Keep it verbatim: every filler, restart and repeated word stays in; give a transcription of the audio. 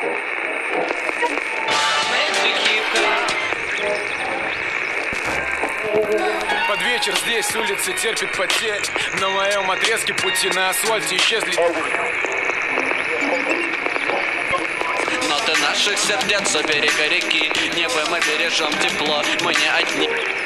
Под вечер здесь улицы терпит потерь. На моем отрезке пути на асфальте исчезли. Ноты наших сердец у берега реки. Небо мы бережем тепло, мы не одни.